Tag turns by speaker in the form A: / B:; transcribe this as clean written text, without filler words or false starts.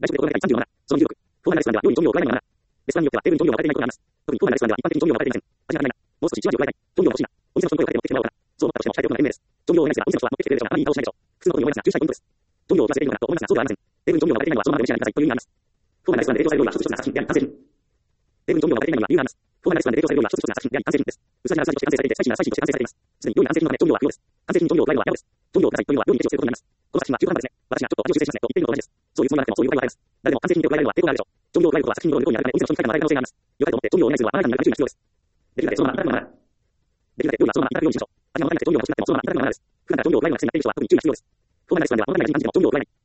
A: 外食で購買第37、その26、フォーマルレストランでは料理調味料を加えないのがレストランによってはテーブルに調味料を分かれていないことがあります。特にフォーマルレストランでは一般的に調味料を分かれていません。味がないな。もう少し一味を加えたい。調味料が欲しいな。お店の人に声をかけて持ってきてもらおうかな。そう思ったとしても伝えておくのが賢明です。調味料をないですが、お店の人は持ってきてくれるでしょうが、あまりいい顔をしないでしょう。普通のことに思いますが、注意したいポイントです。調味料を取らせているようなと思いますが、そうではありません。テーブルに調味料を分かれていないのはそのままで召し上がりなさいという意味があります。フォーマルレストランで提供される料理は一つ一つの作品であり、完成品。テーブルに調味料を分かれていないのには理由があります。フォーマルレストランで提供される料理は一つ一つの作品であり、完成品です。薄味な味として完成されていて、スパイシーなスパイシーとして完成されています。すでに料理の完成品のため調味料は不要です。完成品に調味料を加えるのはやおです。調味料をくださいというのは料理にケチをつけることになります。この作品は中途半端ですね。私がちょっと味を修正しますねと言っているのと同じです。そういうつもりはなくてもそういう場合があります。誰でも完成品に手を加えられるのは抵抗があるでしょう。調味料を加えることは作品の量になるため、お店の人に不快感を与える可能性があります。良かれと思って調味料をお願いするのはあなたに何か注意が必要です。できるだけそのままいただくのができるだけ料理はそのままいただくようにしましょう。味が分からなくて調味料が欲しくなってもそのままいただくのがです。普段から調味料を加えるのが苦手な人は特に注意が必要です。フォーマルレストランでは物足りない人に感じても調味料を加えない。